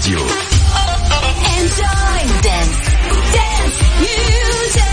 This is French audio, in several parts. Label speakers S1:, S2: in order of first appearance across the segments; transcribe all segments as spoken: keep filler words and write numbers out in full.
S1: Radio.
S2: Enjoy dance, dance music.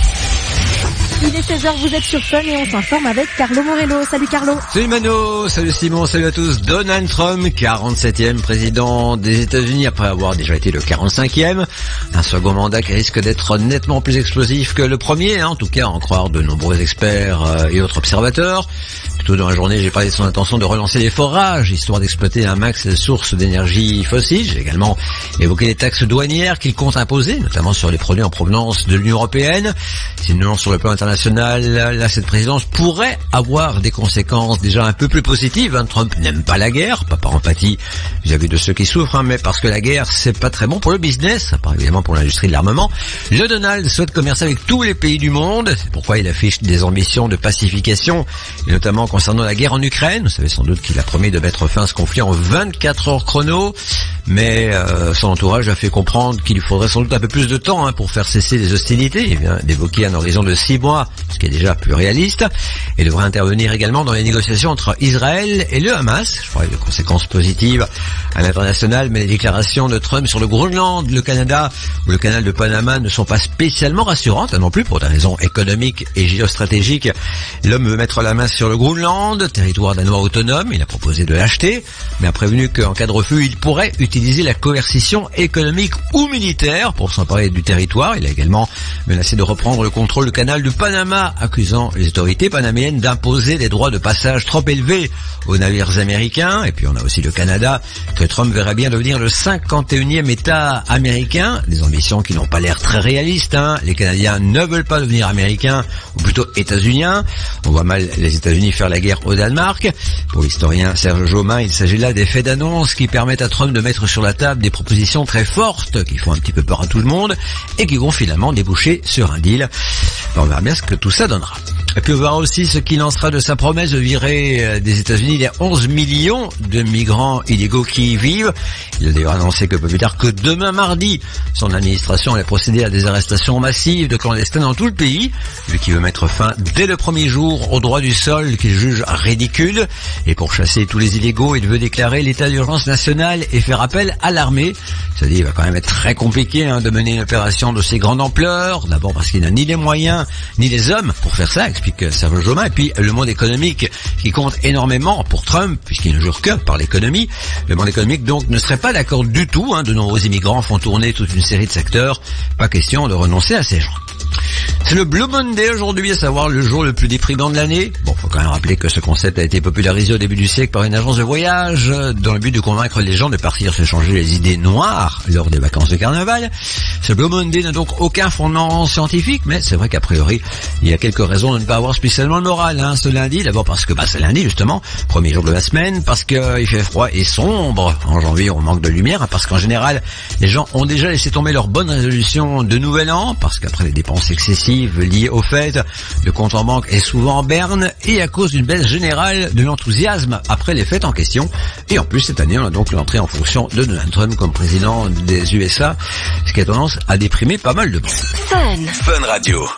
S3: Il est seize heures, vous êtes sur Fun et on s'informe avec Carlo Morello. Salut Carlo.
S4: Salut Mano, salut Simon, salut à tous. Donald Trump, quarante-septième président des États-Unis après avoir déjà été le quarante-cinquième. Un second mandat qui risque d'être nettement plus explosif que le premier, hein, en tout cas à en croire de nombreux experts euh, et autres observateurs. Plutôt dans la journée, j'ai parlé de son intention de relancer les forages, histoire d'exploiter un max de sources d'énergie fossile. J'ai également évoqué les taxes douanières qu'il compte imposer, notamment sur les produits en provenance de l'Union européenne. Sinon, sur le plan international, là, cette présidence pourrait avoir des conséquences déjà un peu plus positives. Hein. Trump n'aime pas la guerre, pas par empathie vis-à-vis de ceux qui souffrent, hein, mais parce que la guerre, c'est pas très bon pour le business, à part évidemment pour l'industrie de l'armement. Le Donald souhaite commercer avec tous les pays du monde, c'est pourquoi il affiche des ambitions de pacification, et notamment concernant la guerre en Ukraine. Vous savez sans doute qu'il a promis de mettre fin à ce conflit en vingt-quatre heures chrono, mais euh, son entourage a fait comprendre qu'il lui faudrait sans doute un peu plus de temps hein, pour faire cesser les hostilités. Il vient d'évoquer un horizon de six mois, ce qui est déjà plus réaliste, et devrait intervenir également dans les négociations entre Israël et le Hamas. Je parlais de conséquences positives à l'international, mais les déclarations de Trump sur le Groenland, le Canada ou le canal de Panama ne sont pas spécialement rassurantes non plus pour des raisons économiques et géostratégiques. L'homme veut mettre la main sur le Groenland, territoire danois autonome. Il a proposé de l'acheter, mais a prévenu qu'en cas de refus, il pourrait utiliser la coercition économique ou militaire pour s'emparer du territoire. Il a également menacé de reprendre le contrôle du canal de Panama, accusant les autorités panaméennes d'imposer des droits de passage trop élevés aux navires américains. Et puis on a aussi le Canada, que Trump verrait bien devenir le cinquante et unième État américain. Des ambitions qui n'ont pas l'air très réalistes. Hein. Les Canadiens ne veulent pas devenir américains, ou plutôt états-uniens. On voit mal les États-Unis faire la guerre au Danemark. Pour l'historien Serge Jaumin, il s'agit là d'effets d'annonce qui permettent à Trump de mettre sur la table des propositions très fortes qui font un petit peu peur à tout le monde et qui vont finalement déboucher sur un deal. On verra bien ce que tout ça donnera. Et puis on verra aussi ce qu'il en sera de sa promesse de virer des États-Unis les onze millions de migrants illégaux qui y vivent. Il a d'ailleurs annoncé que peu plus tard que demain mardi, son administration allait procéder à des arrestations massives de clandestins dans tout le pays, lui qui veut mettre fin dès le premier jour au droit du sol qu'il juge ridicule. Et pour chasser tous les illégaux, il veut déclarer l'état d'urgence nationale et faire appel à l'armée. C'est-à-dire, il va quand même être très compliqué hein, de mener une opération d'aussi grande ampleur. D'abord parce qu'il n'a ni les moyens, ni les hommes pour faire ça, explique Serge Jaumin. Et puis, le monde économique qui compte énormément pour Trump, puisqu'il ne jure que par l'économie. Le monde économique, donc, ne serait pas d'accord du tout. Hein. De nombreux immigrants font tourner toute une série de secteurs. Pas question de renoncer à ces gens. C'est le Blue Monday aujourd'hui, à savoir le jour le plus déprimant de l'année. Bon, faut quand même rappeler que ce concept a été popularisé au début du siècle par une agence de voyage, dans le but de convaincre les gens de partir se changer les idées noires lors des vacances de carnaval. Ce Blue Monday n'a donc aucun fondement scientifique, mais c'est vrai qu'a priori, il y a quelques raisons de ne pas avoir spécialement le moral, hein, ce lundi. D'abord parce que, bah, c'est lundi, justement, premier jour de la semaine, parce que il fait froid et sombre. En janvier, on manque de lumière, hein, parce qu'en général, les gens ont déjà laissé tomber leurs bonnes résolutions de nouvel an, parce qu'après les dépenses excessives liées au fait, le compte en banque est souvent en berne, et à cause d'une baisse générale de l'enthousiasme après les fêtes en question. Et en plus, cette année, on a donc l'entrée en fonction de Donald Trump comme président des U S A, ce qui a tendance à déprimer pas mal de monde.
S2: Fun.
S1: Fun Radio.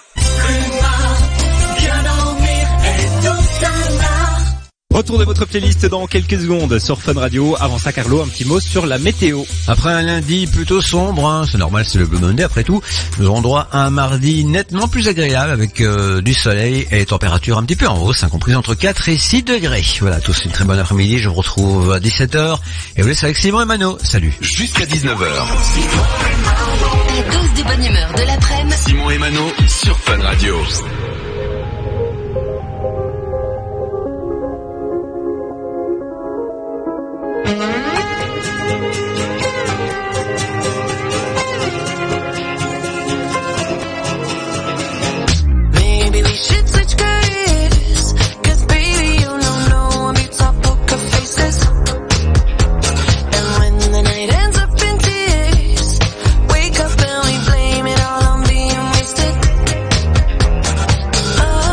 S5: Retour de votre playlist dans quelques secondes sur Fun Radio. Avant ça, Carlo, un petit mot sur la météo.
S4: Après un lundi plutôt sombre, hein, c'est normal, c'est le Blue Monday après tout, nous aurons droit à un mardi nettement plus agréable avec euh, du soleil et température un petit peu en hausse, hein, compris entre quatre et six degrés. Voilà, tous une très bonne après-midi, je vous retrouve à dix-sept heures et vous laisse avec Simon et Mano. Salut.
S1: Jusqu'à dix-neuf heures.
S2: La dose de bonne humeur de l'après-midi.
S1: Simon et Mano sur Fun Radio.
S6: Wake up and we blame it all on being wasted. Oh,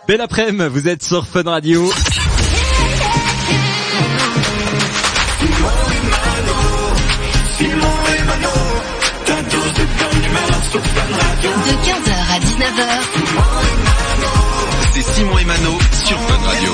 S5: Belle après-midi, vous êtes sur Fun Radio.
S2: De quinze heures à dix-neuf heures.
S1: C'est Simon et Mano sur Fun Radio.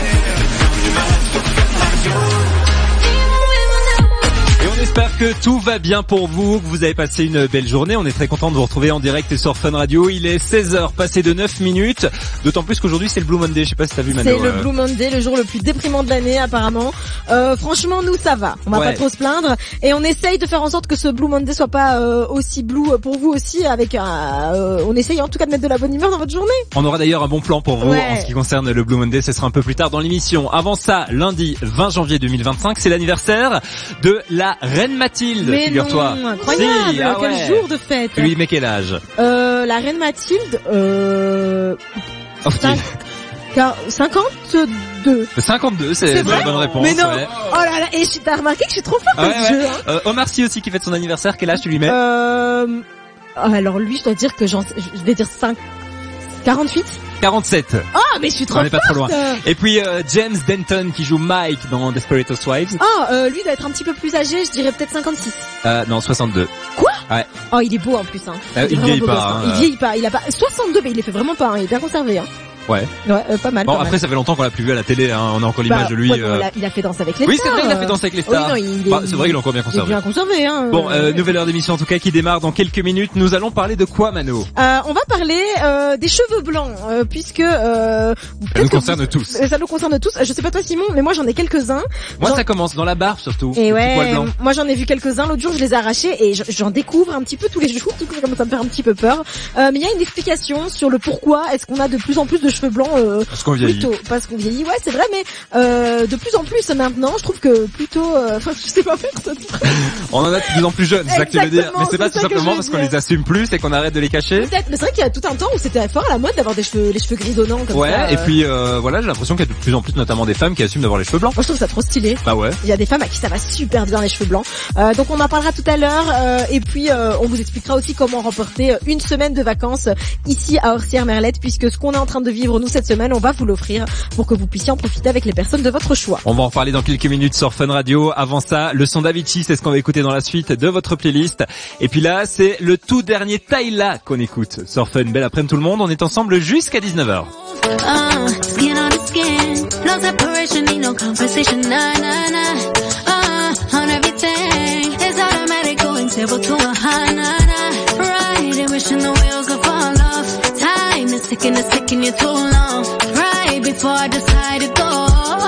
S5: Et on espère que tout va bien pour vous, que vous avez passé une belle journée. On est très content de vous retrouver en direct et sur Fun Radio. Il est seize heures, passé de neuf minutes. D'autant plus qu'aujourd'hui c'est le Blue Monday. Je sais pas si t'as vu Mano.
S3: C'est le
S5: euh...
S3: Blue Monday, le jour le plus déprimant de l'année apparemment. Euh, franchement, nous ça va. On va
S5: Ouais.
S3: pas trop se plaindre et on essaye de faire en sorte que ce Blue Monday soit pas euh, aussi blue pour vous aussi. Avec un, euh, on essaye en tout cas de mettre de la bonne humeur dans votre journée.
S5: On aura d'ailleurs un bon plan pour vous
S3: Ouais.
S5: en ce qui concerne le Blue Monday. Ce sera un peu plus tard dans l'émission. Avant ça, lundi vingt janvier deux mille vingt-cinq, c'est l'anniversaire de la Reine Mathilde.
S3: Mais
S5: Figure-toi.
S3: non, incroyable,
S5: Si, ah
S3: quel
S5: ouais.
S3: jour de fête.
S5: Lui, mais quel âge?
S3: Euh, la reine Mathilde, euh,
S5: Oh,
S3: cinq- car- cinquante-deux.
S5: cinquante-deux, c'est
S3: C'est
S5: la
S3: vrai
S5: bonne réponse.
S3: Mais non.
S5: ouais.
S3: Oh là là, et je- t'as remarqué que je suis trop forte
S5: Ouais,
S3: à ce
S5: ouais.
S3: jeu, hein.
S5: Euh, Omar Sy aussi qui fête son anniversaire. Quel âge tu lui mets?
S3: Euh, alors lui, je dois dire que j'en, je vais dire cinq, quarante-huit.
S5: quarante-sept.
S3: Ah, mais je suis trop
S5: On n'est pas trop loin.
S3: forte.
S5: Et puis euh, James Denton qui joue Mike dans Desperate Housewives.
S3: Ah, euh, lui doit être un petit peu plus âgé, je dirais peut-être cinquante-six.
S5: Euh, non, soixante-deux.
S3: Oh, il est beau en plus, hein.
S5: Euh, il
S3: est vraiment
S5: vieillit
S3: beau
S5: pas,
S3: gosse, hein.
S5: hein.
S3: Il vieillit pas, il a pas, soixante-deux, mais il les fait vraiment pas, hein. Il est bien conservé, hein.
S5: Ouais.
S3: Ouais, euh, pas mal.
S5: Bon,
S3: pas
S5: après
S3: mal.
S5: ça fait longtemps qu'on l'a plus vu à la télé. Hein. On a encore l'image
S3: Bah,
S5: de lui.
S3: ouais, bon,
S5: euh,
S3: il, a, il a fait Danse avec les
S5: Oui,
S3: stars.
S5: c'est vrai, il a fait Danse avec les stars.
S3: Oui, non, il est,
S5: Bah, c'est vrai qu'il est encore bien
S3: il est
S5: conservé.
S3: bien conservé, hein.
S5: Bon, euh, nouvelle heure d'émission en tout cas qui démarre dans quelques minutes. Nous allons parler de quoi, Mano?
S3: Euh, on va parler euh, des cheveux blancs, euh, puisque euh,
S5: Ça nous
S3: peut-être que
S5: concerne
S3: vous-
S5: tous.
S3: euh, Ça nous concerne tous. Je sais pas toi, Simon, mais moi j'en ai quelques-uns.
S5: Moi,
S3: J'en-
S5: ça commence dans la barbe surtout.
S3: Et
S5: le petit poil
S3: ouais,
S5: blanc.
S3: moi j'en ai vu quelques-uns. L'autre jour, je les ai arrachés et je- j'en découvre un petit peu tous les jours. Du coup, ça commence à me faire un petit peu peur. Euh, mais il y a une explication sur le pourquoi est-ce qu'on a de plus en plus de cheveux blancs. Euh,
S5: Parce qu'on vieillit.
S3: Plutôt, parce qu'on vieillit, ouais, c'est vrai, mais euh, de plus en plus maintenant, je trouve que plutôt, euh, enfin, je sais pas faire ça.
S5: On en a de plus en plus jeunes, c'est ça que tu veux dire.
S3: Exactement,
S5: Mais c'est pas
S3: c'est
S5: tout
S3: ça que je
S5: simplement
S3: veux
S5: parce qu'on
S3: dire.
S5: les assume plus et qu'on arrête de les cacher.
S3: Peut-être, mais c'est vrai qu'il y a tout un temps où c'était fort à la mode d'avoir des cheveux, les cheveux grisonnants comme
S5: Ouais,
S3: ça.
S5: et
S3: euh.
S5: puis euh, voilà, j'ai l'impression qu'il y a de plus en plus notamment des femmes qui assument d'avoir les cheveux blancs.
S3: Moi, je trouve ça trop stylé.
S5: Bah ouais.
S3: Il y a des femmes à qui ça va super bien les cheveux blancs. Euh, donc on en parlera tout à l'heure. Euh, et puis euh, on vous expliquera aussi comment remporter une semaine de vacances ici à Orsières-Merlette, puisque ce qu'on est en train de vivre nous cette semaine, on va vous l'offrir pour que vous puissiez en profiter avec les personnes de votre choix.
S5: On va en reparler dans quelques minutes sur Fun Radio. Avant ça, le son d'Avicii, c'est ce qu'on va écouter dans la suite de votre playlist. Et puis là, c'est le tout dernier Tyla qu'on écoute sur Fun. Belle après-midi tout le monde, on est ensemble jusqu'à dix-neuf heures.
S6: Uh, skin on the skin, no separation, need no conversation, nah, nah, nah. Uh, on everything, it's automatic, going table to a high, nah, nah. Right, and wishing the wheels would fall off. Time is ticking, it's taking you too long. Right before I decide to go.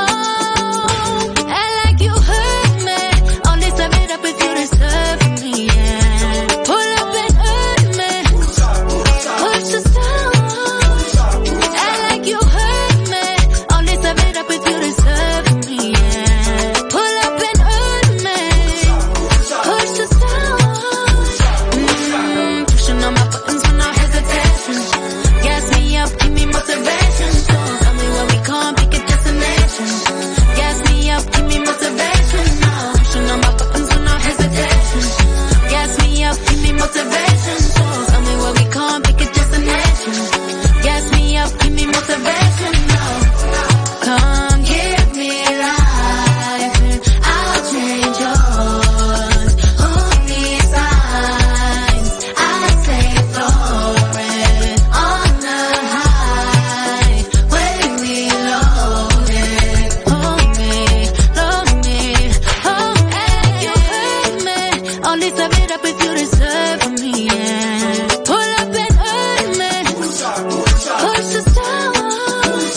S6: And like you hurt me, only serve it up if you deserve me, yeah. Pull up and hurt me, push the stone. And like you hurt me, only serve it up if you deserve me, yeah. Pull up and hurt me, push the stone. Mm, pushing on my buttons with no hesitation. Gas me up, give me motivation. Tell me where we can't pick a destination. Gas me up, give me motivation. Pushing on my buttons with no hesitation. Gas me up, give me motivation. Tell me where we can't pick a destination. Gas me up, give me motivation. Come give me life and I'll change yours. Hold me signs, I'll stay floating on the high when we loaded. Hold me, load me, hold me. You hurt me, only serve it up if you deserve me, yeah. Pull up and hurt me, push the stone.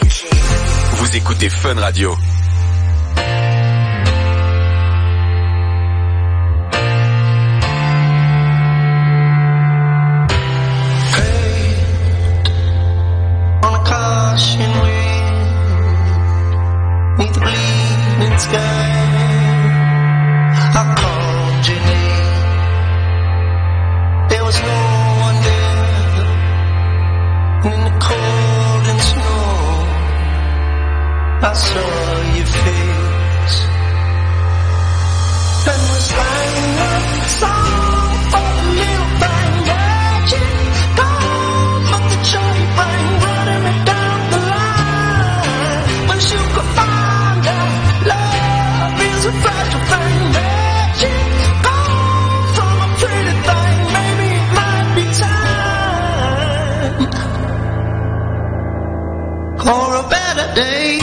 S1: Vous écoutez Fun Radio.
S7: I saw your face and was writing a song for a little thing that you gone, but the joy you bring running me down the line. Wish you could find out love is a fragile thing that you gone from a pretty thing. Maybe it might be time for a better day.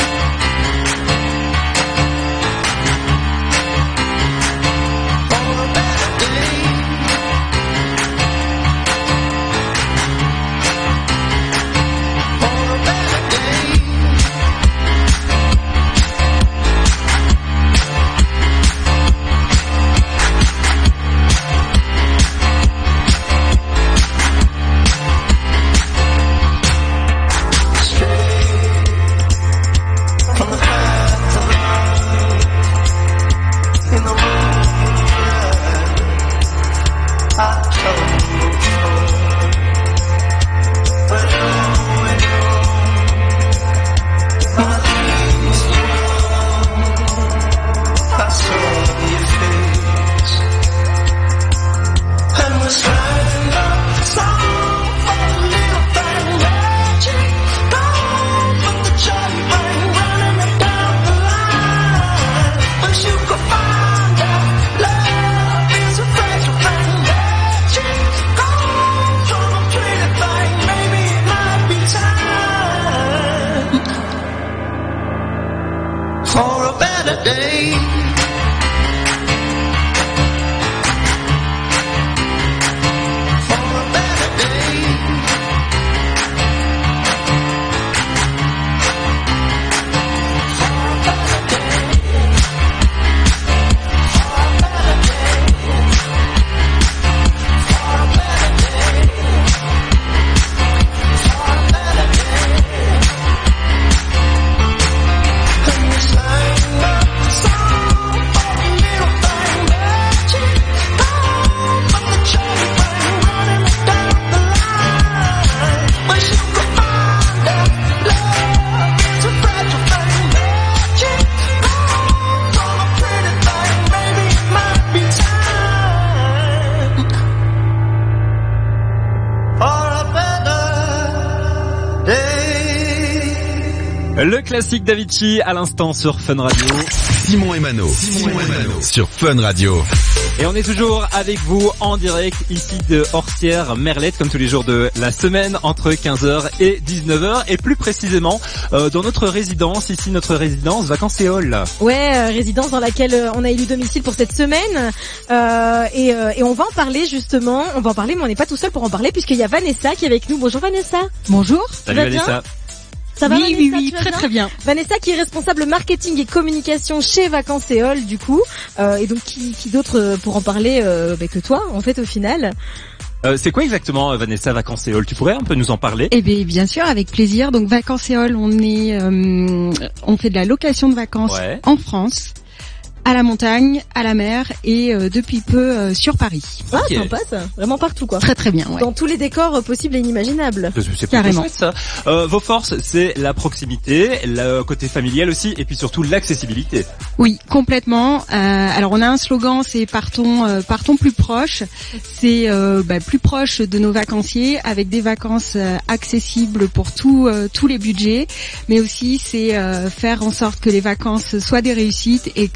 S5: Le classique d'Avicii à l'instant sur Fun Radio.
S1: Simon et Mano. Simon et Mano sur Fun Radio.
S5: Et on est toujours avec vous en direct ici de Orsières Merlette comme tous les jours de la semaine entre quinze heures et dix-neuf heures et plus précisément euh, dans notre résidence, ici notre résidence Vacances et Hall.
S3: Ouais, euh, résidence dans laquelle euh, on a élu domicile pour cette semaine euh, et, euh, et on va en parler justement, on va en parler mais on n'est pas tout seul pour en parler puisqu'il y a Vanessa qui est avec nous. Bonjour Vanessa.
S8: Bonjour.
S5: Salut Vanessa.
S3: Ça va,
S8: oui,
S3: Vanessa,
S8: oui, oui,
S3: tu vas
S8: très
S3: bien
S8: très bien.
S3: Vanessa qui est responsable marketing et communication chez Vacances et Hall du coup, euh, et donc qui, qui d'autre pour en parler euh, bah, que toi en fait au final.
S5: Euh, c'est quoi exactement Vanessa Vacances et Hall? Tu pourrais un peu nous en parler?
S8: Eh bien, bien sûr, avec plaisir. Donc Vacances et Hall, on est, euh, on fait de la location de vacances
S5: ouais.
S8: en France, à la montagne, à la mer et euh, depuis peu euh, sur Paris.
S3: Ah,
S5: okay.
S3: sympa ça, vraiment partout quoi.
S8: Très très bien, ouais.
S3: Dans tous les décors possibles et inimaginables.
S5: C'est plutôt
S8: Carrément.
S5: chouette ça. Euh, vos forces, c'est la proximité, le côté familial aussi, et puis surtout l'accessibilité.
S8: Oui, complètement. Euh, alors on a un slogan, c'est partons, euh, partons plus proche. C'est euh, bah, plus proche de nos vacanciers, avec des vacances euh, accessibles pour tout, euh, tous les budgets, mais aussi c'est euh, faire en sorte que les vacances soient des réussites et que euh,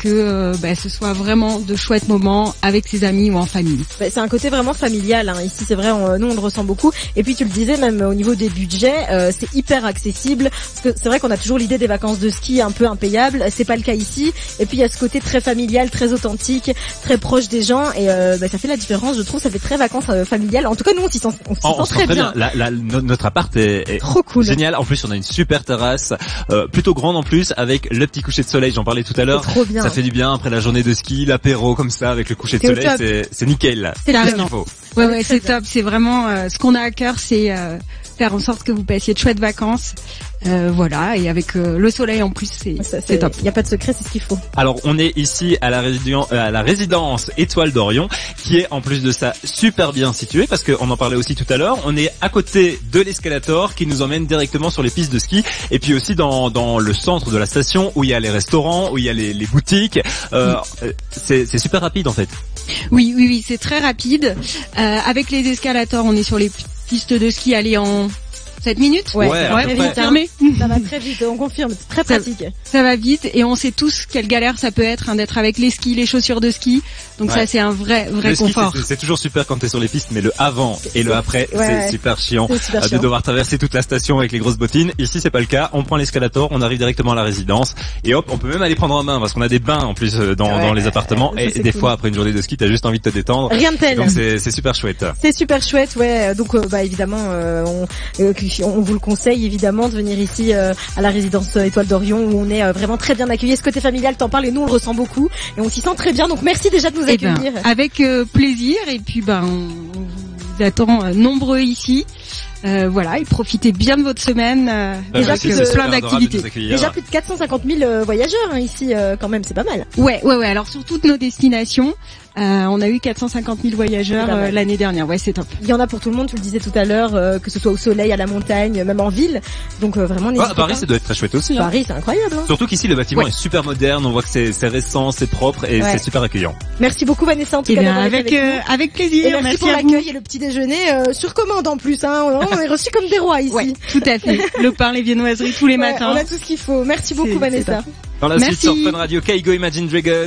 S8: euh, bah, ce soit vraiment de chouettes moments avec ses amis ou en famille.
S3: Bah, c'est un côté vraiment familial, hein. Ici c'est vrai, on, nous on le ressent beaucoup. Et puis tu le disais, même au niveau des budgets, euh, c'est hyper accessible. Parce que c'est vrai qu'on a toujours l'idée des vacances de ski un peu impayables, c'est pas le cas ici. Et puis il y a ce côté très familial, très authentique, très proche des gens, et euh, bah, ça fait la différence, je trouve. Ça fait très vacances euh, familiales. En tout cas nous on s'y sent, on s'y
S5: Oh,
S3: sent
S5: on se
S3: très
S5: sent très
S3: bien.
S5: bien. La, la, no- notre appart est, est
S3: Trop cool.
S5: génial. En plus, on a une super terrasse, euh, plutôt grande en plus, avec le petit coucher de soleil. J'en parlais tout à l'heure.
S3: C'est trop bien.
S5: Ça fait du bien après la journée de ski, l'apéro comme ça avec le coucher de
S3: C'est au
S5: soleil.
S3: top.
S5: C'est, c'est nickel.
S3: C'est
S5: tout ce
S8: carrément.
S5: qu'il faut.
S8: Ouais,
S3: Ouais,
S8: ouais,
S3: très
S8: c'est top. C'est vraiment euh, ce qu'on a à cœur, c'est euh, faire en sorte que vous passiez de chouettes vacances. Euh, voilà, et avec euh, le soleil en plus, c'est,
S3: Ça,
S8: c'est top.
S3: Il y a pas de secret, c'est ce qu'il faut.
S5: Alors, on est ici à la, résidence, à la résidence Étoile d'Orion, qui est en plus de ça super bien située, parce qu'on en parlait aussi tout à l'heure. On est à côté de l'escalator qui nous emmène directement sur les pistes de ski, et puis aussi dans, dans le centre de la station où il y a les restaurants, où il y a les, les boutiques. Euh, c'est, c'est super rapide en fait.
S8: Oui, oui, oui, c'est très rapide. Euh, avec les escalators, on est sur les pistes de ski, aller en sept minutes.
S3: Ouais,
S5: Ouais,
S3: ça va
S5: à peu
S3: très
S5: près.
S3: vite, hein.
S8: confirmé.
S3: Ça va très vite, on confirme, c'est très
S8: Ça-
S3: pratique.
S8: Ça va vite et on sait tous quelle galère ça peut être hein, d'être avec les skis, les chaussures de ski. Donc
S5: Ouais.
S8: ça c'est un vrai vrai
S5: Le ski,
S8: confort.
S5: c'est, c'est toujours super quand t'es sur les pistes, mais le avant et le après,
S3: Ouais,
S5: c'est
S3: ouais.
S5: super chiant.
S3: C'est super
S5: euh, de
S3: chiant.
S5: devoir traverser toute la station avec les grosses bottines. Ici, c'est pas le cas. On prend l'escalator, on arrive directement à la résidence et hop, on peut même aller prendre un bain parce qu'on a des bains en plus euh, dans,
S3: Ouais,
S5: dans les appartements.
S3: ça,
S5: Et
S3: c'est
S5: des
S3: cool.
S5: fois, après une journée de ski, t'as juste envie de te détendre.
S3: Rien de tel.
S5: Donc c'est, c'est super chouette.
S3: C'est super chouette, ouais. Donc, euh, bah évidemment, euh, on, euh, on vous le conseille évidemment de venir ici euh, à la résidence euh, Étoile d'Orion où on est euh, vraiment très bien accueillis. Ce côté familial, t'en parles et nous on le ressent beaucoup et on s'y sent très bien. Donc merci déjà de nous
S8: Eh ben,
S3: accueillir.
S8: avec euh, plaisir et puis ben on vous attend euh, nombreux ici. Euh, voilà, et profitez bien de votre semaine euh,
S5: Bah,
S3: Déjà
S8: avec
S3: plus
S8: euh,
S3: de-
S8: plein
S5: super adorable de
S8: d'activités.
S5: nous accueillir.
S3: Déjà plus de quatre cent cinquante mille euh, voyageurs hein, ici euh, quand même, c'est pas mal.
S8: Ouais, ouais, ouais. Alors sur toutes nos destinations, euh, on a eu quatre cent cinquante mille voyageurs
S3: C'est pas mal.
S8: euh, l'année dernière. Ouais, c'est top.
S3: Il y en a pour tout le monde, tu le disais tout à l'heure, euh, que ce soit au soleil, à la montagne, même en ville. Donc euh, vraiment
S5: Ah,
S3: n'hésitez
S5: à Paris,
S3: pas.
S5: ça doit être très chouette aussi. Hein.
S3: Paris, c'est incroyable. Hein.
S5: Surtout qu'ici, le bâtiment
S3: Ouais.
S5: est super moderne. On voit que c'est, c'est récent, c'est propre et
S3: Ouais.
S5: c'est super accueillant.
S3: Merci beaucoup Vanessa en tout
S8: Eh
S3: cas
S8: bien,
S3: d'avoir été
S8: avec
S3: avec
S8: euh,
S3: nous.
S8: avec plaisir.
S3: Et merci, pour
S8: à vous.
S3: l'accueil et le petit déjeuner euh, sur commande en plus. Hein. On est reçus comme des rois ici.
S8: Ouais, tout à fait. Le pain, les viennoiseries tous les
S3: Ouais,
S8: matins.
S3: on a tout ce qu'il faut. Merci beaucoup
S8: C'est-
S3: Vanessa.
S5: Dans la
S8: Merci.
S5: suite sur Fun Radio, Kaigo Imagine Dragons.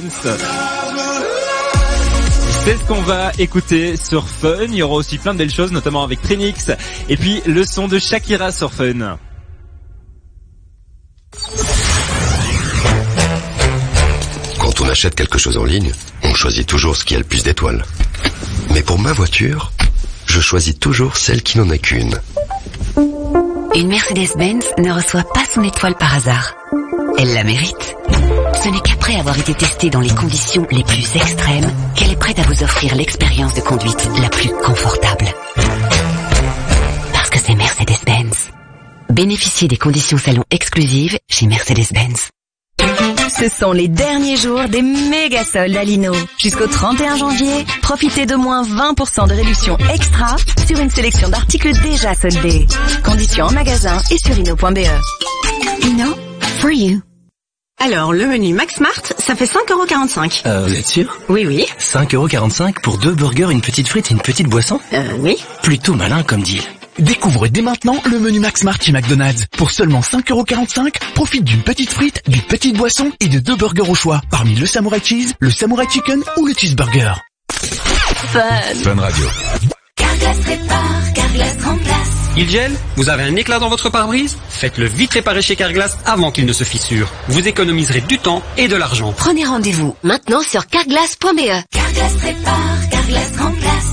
S5: C'est ce qu'on va écouter sur Fun. Il y aura aussi plein de belles choses, notamment avec Trinix. Et puis le son de Shakira sur Fun.
S9: Quand on achète quelque chose en ligne, on choisit toujours ce qui a le plus d'étoiles. Mais pour ma voiture, je choisis toujours celle qui n'en a qu'une.
S2: Une Mercedes-Benz ne reçoit pas son étoile par hasard. Elle la mérite. Ce n'est qu'après avoir été testée dans les conditions les plus extrêmes qu'elle est prête à vous offrir l'expérience de conduite la plus confortable. Parce que c'est Mercedes-Benz. Bénéficiez des conditions salon exclusives chez Mercedes-Benz. Ce sont les derniers jours des méga soldes à Lino. Jusqu'au trente et un janvier, profitez de moins vingt pour cent de réduction extra sur une sélection d'articles déjà soldés. Conditions en magasin et sur lino point b e. Lino, for you.
S10: Alors, le menu Max Mart, ça fait cinq euros quarante-cinq.
S11: Euh, vous êtes sûr?
S10: Oui, oui.
S11: cinq euros quarante-cinq pour deux burgers, une petite frite et une petite boisson?
S10: Euh, oui.
S11: Plutôt malin comme deal.
S12: Découvre dès maintenant le menu Max Mart chez McDonald's. Pour seulement cinq euros quarante-cinq, profite d'une petite frite, d'une petite boisson et de deux burgers au choix. Parmi le Samurai Cheese, le Samurai Chicken ou le Cheeseburger.
S2: Fun.
S9: Fun Radio.
S2: Carglass répare, Carglass remplace.
S13: Il gèle? Vous avez un éclat dans votre pare-brise? Faites-le vite réparer chez Carglass avant qu'il ne se fissure. Vous économiserez du temps et de l'argent.
S2: Prenez rendez-vous maintenant sur carglass point b e. Carglass répare, Carglass remplace.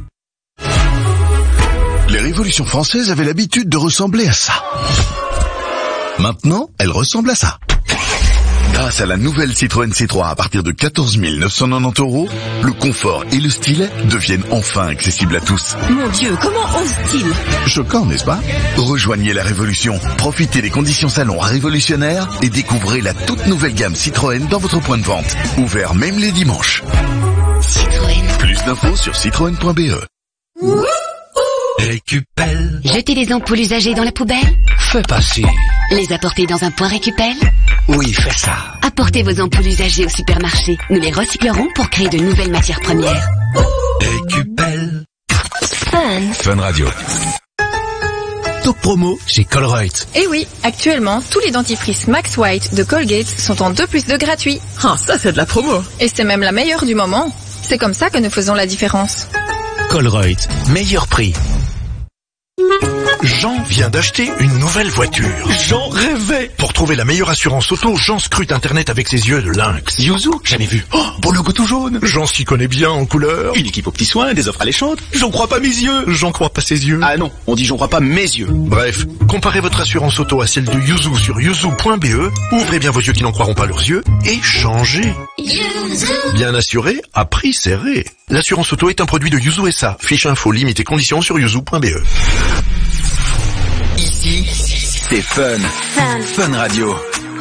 S14: Les révolutions françaises avaient l'habitude de ressembler à ça. Maintenant, elles ressemblent à ça. Grâce à la nouvelle Citroën C trois à partir de quatorze mille neuf cent quatre-vingt-dix euros, le confort et le style deviennent enfin accessibles à tous.
S10: Mon Dieu, comment ose-t-il?
S14: Choquant, n'est-ce pas? Rejoignez la révolution, profitez des conditions salon révolutionnaires et découvrez la toute nouvelle gamme Citroën dans votre point de vente. Ouvert même les dimanches.
S2: Citroën.
S14: Plus d'infos sur citroën point b e.
S11: Récupelle.
S2: Jeter les ampoules usagées dans la poubelle?
S11: Fais passer.
S2: Les apporter dans un point récupelle?
S11: Oui, fais ça.
S2: Apportez vos ampoules usagées au supermarché. Nous les recyclerons pour créer de nouvelles matières premières.
S11: Récupelle.
S2: Fun.
S9: Fun Radio.
S12: top promo chez Colruyt.
S15: Et oui, actuellement, tous les dentifrices Max White de Colgate sont en deux plus deux gratuits.
S16: Ah, ça c'est de la promo.
S15: Et c'est même la meilleure du moment. C'est comme ça que nous faisons la différence.
S12: Colruyt, meilleur prix.
S17: Jean vient d'acheter une nouvelle voiture. Jean rêvait. Pour trouver la meilleure assurance auto, Jean scrute Internet avec ses yeux de lynx.
S12: Yuzu, jamais vu. Oh, beau logo tout jaune.
S17: Jean s'y connaît bien en couleur.
S12: Une équipe aux petits soins, des offres alléchantes. J'en crois pas mes yeux.
S17: J'en crois pas ses yeux.
S12: Ah non, on dit j'en crois pas mes yeux.
S17: Bref, comparez votre assurance auto à celle de Yuzu sur yuzu point b e. Ouvrez bien vos yeux qui n'en croiront pas leurs yeux et changez. Yuzu. Bien assuré, à prix serré. L'assurance auto est un produit de Yuzu S A. Fiche info, limite et conditions sur yuzu point b e.
S1: Ici, c'est Fun. Fun. Fun Radio.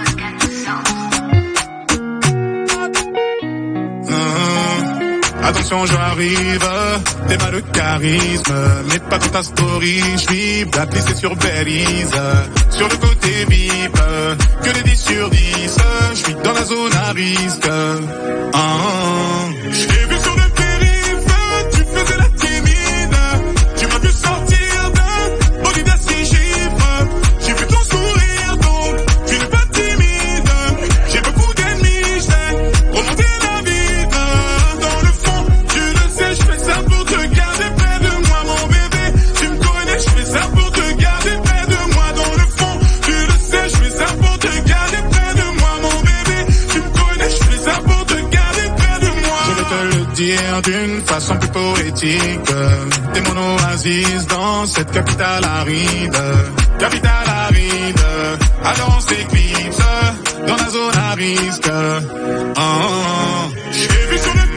S18: Attention, j'arrive, t'es pas de charisme, mets pas dans ta story, j'suis blacklisté sur Belize, sur le côté bip, que des dix sur dix, j'suis dans la zone à risque. Ah, j't'ai vu sur le périph', tu faisais la timide, tu m'as vu sortir d'un body d'à six chiffres, j'ai vu ton sourire donc, tu n'es pas timide, j'ai beaucoup d'ennemis, j't'ai remonté la vie dans le fond. Tu le sais, je fais ça pour te garder près de moi, mon bébé. Tu me connais, je fais ça pour te garder près de moi dans le fond. Tu le sais, je fais ça pour te garder près de moi, mon bébé. Tu me connais, je fais ça pour te garder près de moi. Je vais te le dire d'une façon plus poétique. T'es mon oasis dans cette capitale aride. Capitale aride. Alors on s'éclipse dans la zone à risque. Oh, oh. J'ai vu sur le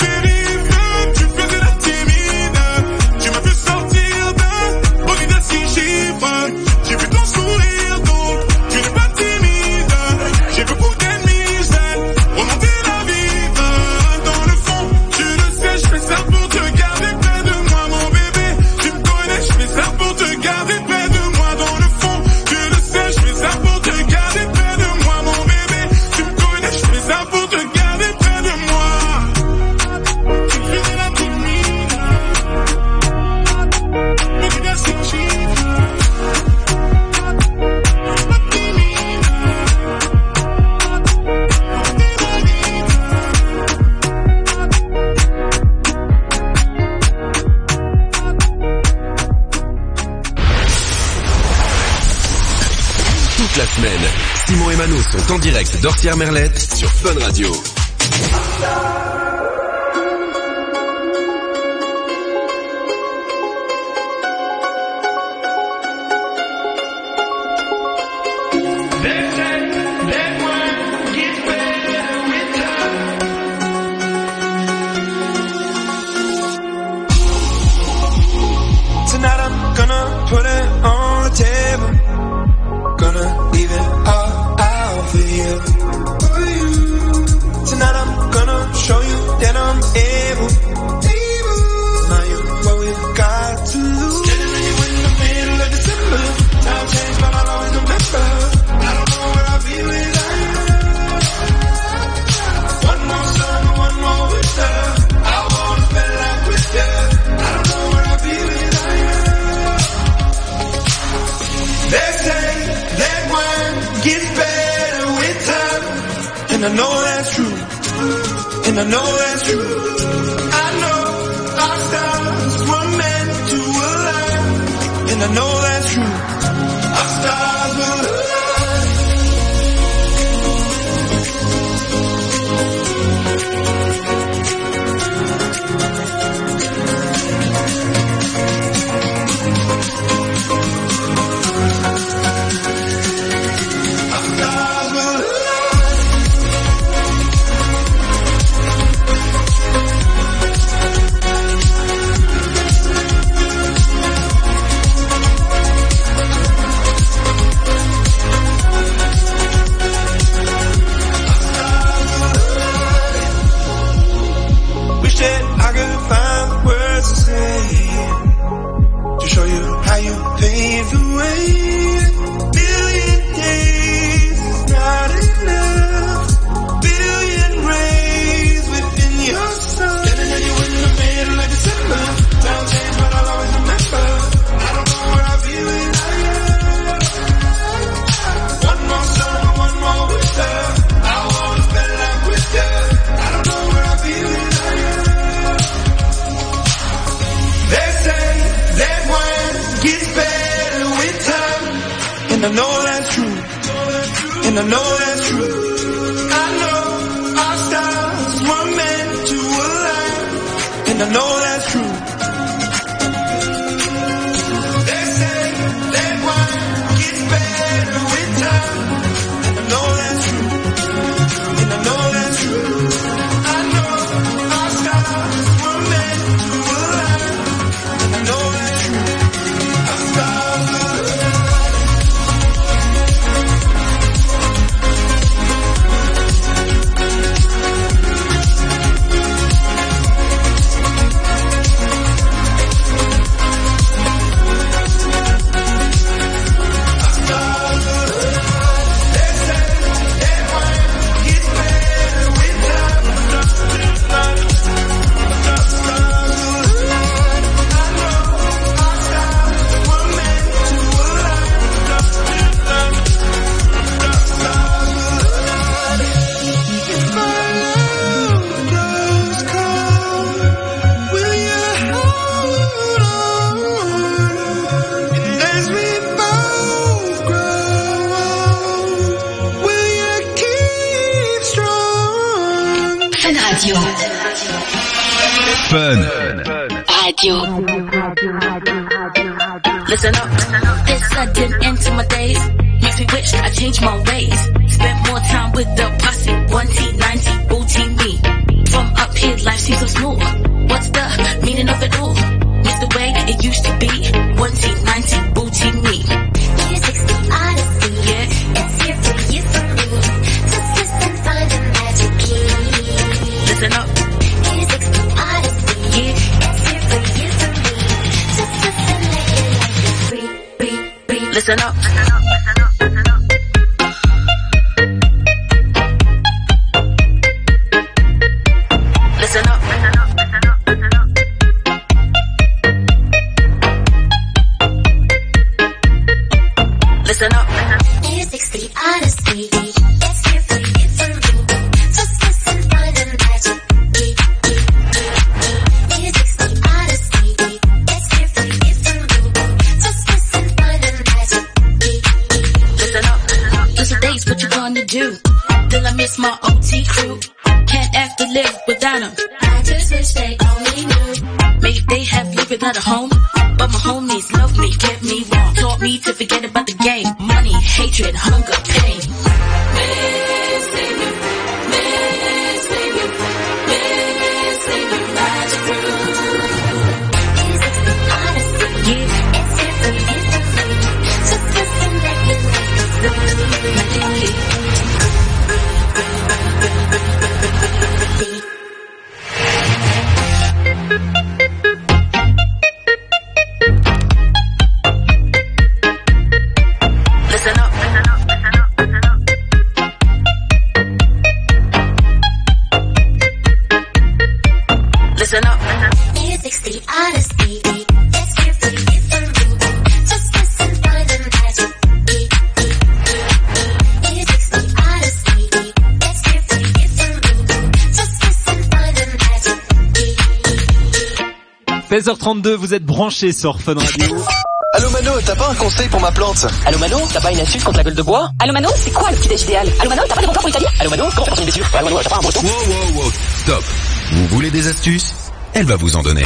S18: j'ai vu ton sourire donc, tu n'es pas timide, j'ai beaucoup d'ennemis, j'aime remonter la vie dans le fond, tu le sais, je fais ça pour te garder près de moi, mon bébé, tu me connais, je fais ça pour te garder près de moi dans le fond, tu le sais, je fais ça pour te garder près de moi, mon bébé, tu me connais, je fais ça pour te garder près de moi, tu fais la timide, mais tu gardes ces chiffres.
S1: Toute la semaine, Simon et Mano sont en direct d'Orsières-Merlette sur Fun Radio.
S7: Tonight I'm gonna put it on the table. Gonna leave it all out for you. For you. Tonight I'm gonna show you that I'm able. Able. Now you what we got to lose. Standing with you in the middle of December. Time changed, but I'll always remember. I don't know where I'll be without you. One more summer, one more winter. I wanna spend life with you. I don't know where I'll be without you. They say that one gets better with time, and I know that's true, and I know that's true. I know our stars were meant to align, and I know that's true. Our stars will align. and I know that's true. I know our stars were meant to align, and I know that's true. They say that wine gets better with time, and I know that's true, and I know that's true. I know our stars were meant to align, and I know that's true. Our stars were
S1: Fun
S6: Radio. Listen up. This sudden end to my days makes me wish I changed my ways. Spent more time with the posse. one T, ninety, booty me. From up here, life seems so small. What's the meaning of it all? Miss the way it used to be. one T, ninety, booty me. Music's the odyssey. Yeah, it's here for you, for me. Just listen, find the magic key. Listen up. Music's the odyssey. Yeah, it's here for you, for me. Just listen, make your life free, free, free. Listen up. Listen up. Listen up. Listen up. Listen up. Listen up. Listen up. Listen up. Listen up. Music's the odyssey. It's here for you, for me. Just listen, find the magic key. Music's the odyssey. It's here for you, for me. Just listen, find the magic key. Listen up. Those are days, what you gonna do? Till I miss my O T crew. Can't have to live without them. I just wish they only knew. Maybe they have lived without a home, but my homies love me, get me wrong. Taught me to forget about the game. Money, hatred, hunger, pain. Missing you, missing you, missing you right through. Music's the odyssey. Yeah, it's here for you, for me. Just listen, let your life go through. My Listen up, listen up, listen up, listen up. Listen up, listen up. Music's the odyssey. It's here for you, for me. Just listen, find the magic key. Music's the odyssey. It's here for you, for me. Just listen, find the magic key.
S5: seize heures trente-deux, vous êtes branchés sur Fun Radio.
S11: Allô Mano, t'as pas un conseil pour ma plante? Allô Mano, t'as pas une astuce contre la gueule de bois?
S10: Allô Mano, c'est quoi le petit déj idéal? Allô Mano, t'as pas des bons plans pour l'Italie?
S11: Allô Mano, comment faire passer une blessure? Allô Mano, t'as pas un breton?
S1: Wow, wow, wow, stop. Vous voulez des astuces? Elle va vous en donner.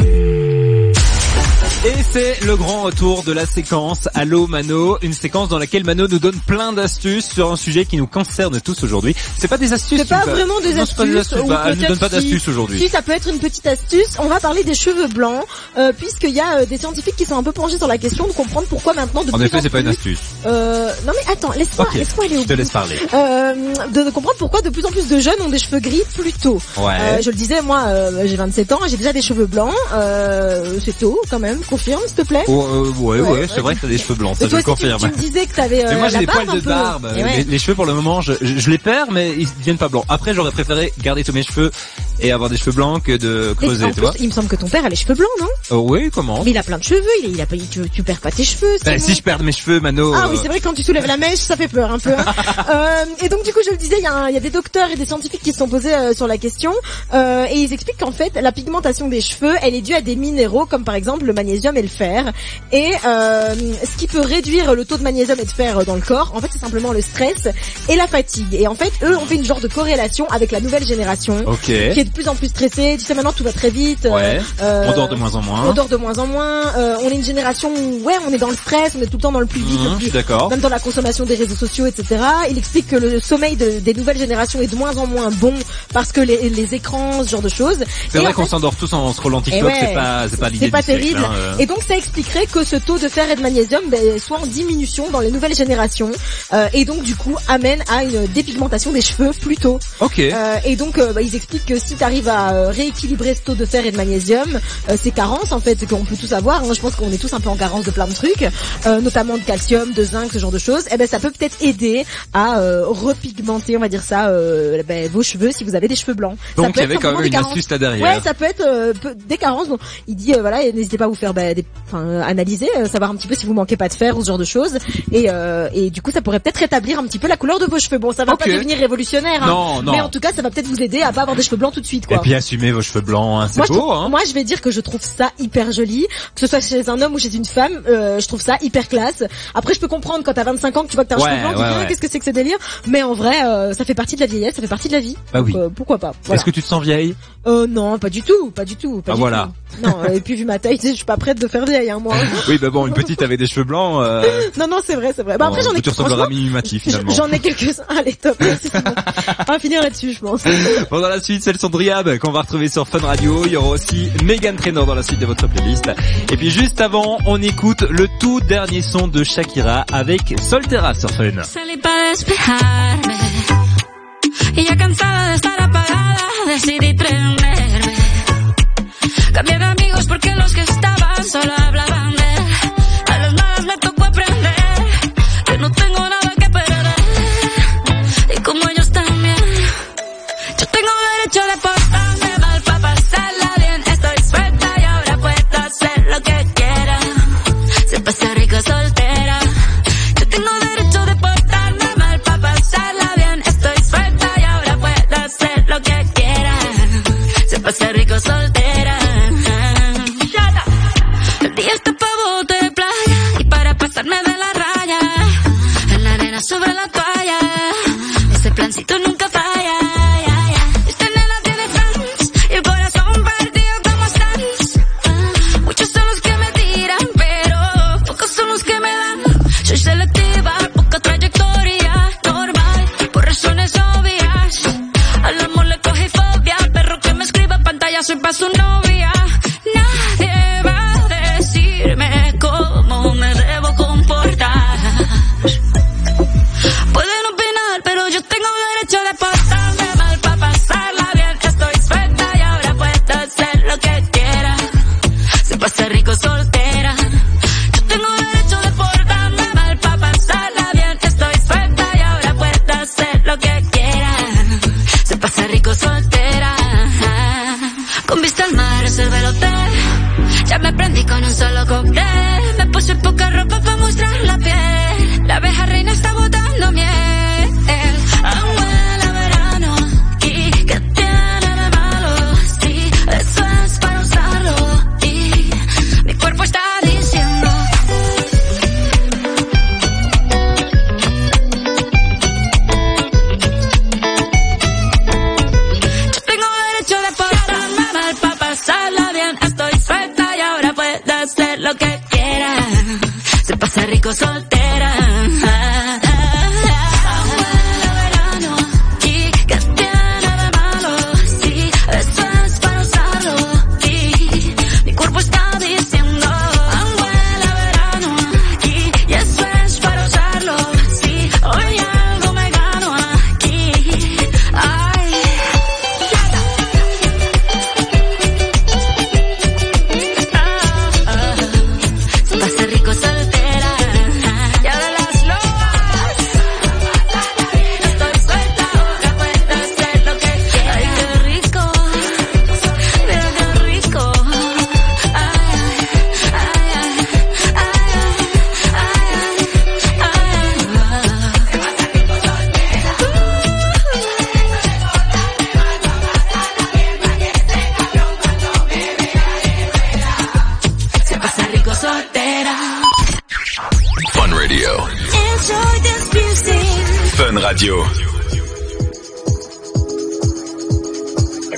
S5: Et c'est le grand retour de la séquence Allô Mano, une séquence dans laquelle Mano nous donne plein d'astuces sur un sujet qui nous concerne tous aujourd'hui. C'est pas des astuces.
S3: C'est pas
S5: bah,
S3: vraiment des
S5: non,
S3: astuces.
S5: pas des astuces.
S3: Ou
S5: Bah, elle nous donne pas
S3: peut-être si-
S5: d'astuces aujourd'hui.
S3: Si ça peut être une petite astuce, on va parler des cheveux blancs, euh, puisqu'il y a euh, des scientifiques qui sont un peu penchés sur la question de comprendre pourquoi maintenant de
S5: En
S3: plus
S5: effet,
S3: en
S5: c'est pas une
S3: plus-
S5: astuce.
S3: Euh, non mais attends, laisse-moi,
S5: Ok,
S3: laisse-moi aller au
S5: je te
S3: bout.
S5: laisse parler.
S3: Euh, de, de comprendre pourquoi de plus en plus de jeunes ont des cheveux gris plus tôt.
S5: Ouais.
S3: Euh, je le disais, moi, euh, j'ai vingt-sept ans, j'ai déjà des cheveux blancs. Euh, c'est tôt quand même. Confirme, s'il te plaît.
S5: Oh, euh, ouais, ouais,
S3: Ouais,
S5: c'est vrai que t'as des cheveux blancs, ça
S3: Et
S5: je
S3: toi
S5: le
S3: aussi, tu,
S5: confirme.
S3: tu me disais que t'avais euh,
S5: Mais moi j'ai
S3: la
S5: des
S3: barbe
S5: poils
S3: un
S5: de
S3: peu.
S5: barbe.
S3: Et ouais.
S5: Les, les cheveux pour le moment, je, je, je les perds, mais ils deviennent pas blancs. Après, j'aurais préféré garder tous mes cheveux et avoir des cheveux blancs que de
S3: Mais
S5: creuser,
S3: en
S5: tu
S3: plus,
S5: vois.
S3: il me semble que ton père a les cheveux blancs, non?
S5: Oh, oui, comment?
S3: Mais il a plein de cheveux, il, est, il a pas, tu, tu perds pas tes cheveux.
S5: Ben,
S3: sinon.
S5: si je perds mes cheveux, Mano.
S3: Ah
S5: euh,
S3: oui, c'est vrai que quand tu soulèves la mèche, ça fait peur un peu. Hein. euh, et donc du coup, je le disais, il y, a un- il y a des docteurs et des scientifiques qui se sont posés euh, sur la question euh, et ils expliquent qu'en fait, la pigmentation des cheveux, elle est due à des minéraux comme par exemple le magnésium et le fer. Et euh, ce qui peut réduire le taux de magnésium et de fer dans le corps, en fait, c'est simplement le stress et la fatigue. Et en fait, eux ont fait une genre de corrélation avec la nouvelle génération
S5: Ok.
S3: qui est de plus en plus stressée. Tu sais, maintenant tout va très vite.
S5: Ouais.
S3: Euh,
S5: On dort de moins en moins.
S3: On dort de moins en moins. Euh, on est une génération où, ouais, on est dans le stress, on est tout le temps dans le plus vite,
S5: Mhm,
S3: le
S5: je
S3: plus-
S5: suis d'accord.
S3: même dans la consommation des réseaux sociaux, et cetera. Il explique que le sommeil de- des nouvelles générations est de moins en moins bon parce que les, les écrans, ce genre de choses.
S5: C'est
S3: Et
S5: vrai
S3: en
S5: qu'on
S3: fait-
S5: s'endort tous en scrollant
S3: eh
S5: TikTok,
S3: ouais,
S5: c'est pas, c'est pas l'idée
S3: c'est pas
S5: du siècle,
S3: terrible.
S5: hein, euh.
S3: Et donc ça expliquerait que ce taux de fer et de magnésium ben, soit en diminution dans les nouvelles générations euh, et donc du coup amène à une dépigmentation des cheveux plus tôt.
S5: Ok.
S3: Euh, et donc euh, bah, ils expliquent que si tu arrives à euh, rééquilibrer ce taux de fer et de magnésium, euh, ces carences en fait qu'on peut tous avoir, hein, je pense qu'on est tous un peu en carence de plein de trucs, euh, notamment de calcium, de zinc, ce genre de choses, et ben ça peut peut-être aider à euh, repigmenter, on va dire ça, euh, ben, vos cheveux si vous avez des cheveux blancs. Ça
S5: Donc
S3: peut
S5: il y
S3: être
S5: avait quand
S3: simplement
S5: même
S3: des
S5: une
S3: carences.
S5: astuce là derrière.
S3: Ouais, ça peut être euh, peu- des carences. Donc, il dit euh, voilà, n'hésitez pas à vous faire bah, des, enfin, euh, analyser, euh, savoir un petit peu si vous manquez pas de fer ou ce genre de choses. Et, euh, et du coup, ça pourrait peut-être rétablir un petit peu la couleur de vos cheveux. Bon, ça va
S5: Ok.
S3: pas devenir révolutionnaire, hein,
S5: Non, non.
S3: mais en tout cas, ça va peut-être vous aider à pas avoir des cheveux blancs tout de suite,
S5: Et
S3: quoi.
S5: puis assumez vos cheveux blancs, hein, c'est
S3: Moi, je
S5: beau,
S3: trouve-
S5: hein.
S3: moi, je vais dire que je trouve ça hyper joli, que ce soit chez un homme ou chez une femme. Euh, je trouve ça hyper classe. Après, je peux comprendre quand t'as vingt-cinq ans que tu vois que t'as un
S5: Ouais,
S3: cheveu blanc, tu te
S5: ouais,
S3: dis, ah,
S5: ouais.
S3: qu'est-ce que c'est que ce délire. Mais en vrai, euh, ça fait partie de la vieillesse, ça fait partie de la vie.
S5: Bah oui.
S3: Donc, euh, pourquoi pas. Voilà.
S5: Est-ce que tu te sens vieille?
S3: Euh, non, pas du tout, pas du tout. Pas
S5: Ah
S3: du
S5: voilà.
S3: tout. Non, et puis vu ma taille, tu sais, je suis pas prête de faire vieille, hein, moi.
S5: Oui, bah bon, une petite avec des cheveux blancs. Euh...
S3: Non, non, c'est vrai, c'est vrai. Bah après,
S5: bon,
S3: j'en ai
S5: tu ressembleras à
S3: franchement,
S5: Mimi Mati finalement.
S3: J'en ai quelques-uns. Allez, top. Merci, Simon. On va finir là-dessus, je pense.
S5: Pendant la suite, c'est le son de Rihab qu'on va retrouver sur Fun Radio. Il y aura aussi Meghan Trainor dans la suite de votre playlist. Et puis juste avant, on écoute le tout dernier son de Shakira avec Soltera sur Fun.
S6: Salí para despejarme y ya cansada de estar apagada decidí prenderme. Cambié de amigos porque los que estaban solo hablaban de él. A las malas me tocó aprender que no tengo nada que perder y como ellos también. Yo tengo derecho de portarme mal para pasarla bien. Estoy suelta y ahora puedo hacer lo que quiera. Se pasa rico soltera. Yo tengo derecho de portarme mal para pasarla bien. Estoy suelta y ahora puedo hacer lo que quiera. Se pasa rico soltera. El día está pa' bote de playa y para pasarme de la raya. En la arena sobre la toalla. Ese plancito nunca falla. Esta nena tiene fans y el corazón partido como stands. Muchos son los que me tiran, pero pocos son los que me dan. Soy selectiva, poca trayectoria, normal, por razones obvias. Al amor le cogí fobia, perro que me escriba pantalla, soy pa' su novia. Nadie va a decirme cómo me debo comportar. Pueden opinar, pero yo tengo derecho de portarme mal pa' pasarla bien. Estoy suelta y ahora puedo hacer lo que quiera. Se pasa rico soltera. Yo tengo derecho de portarme mal pa' pasarla bien. Estoy suelta y ahora puedo hacer lo que quiera. Se pasa rico soltera. Con vista al mar reservé el hotel. Ya me prendí con un solo cóctel. Me puse poca ropa pa' mostrar la piel. La abeja reina está botando miel. Aún huele a verano. ¿Y qué tiene de malo? Sí, eso es para usarlo. Y mi cuerpo está diciendo. Yo tengo derecho de portarme mal pa' pasarla bien. Estoy suelta y ahora puedo hacer lo que quiera. Se pasa rico soltera. Aún huele a verano. ¿Y qué tiene de malo? Sí, eso es para usarlo. Y mi cuerpo está diciendo. Aún huele a verano. Y, y eso es para usarlo. Sí, hoy algo me gano aquí. Ay. Se pasa rico soltera.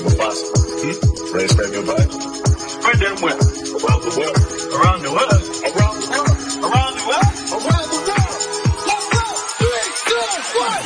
S18: Hmm? Ready to spread good vibes? Spread them where? Around the world. Around the world. Around the world. Around the world. Around the world. Let's go. Three, two, one,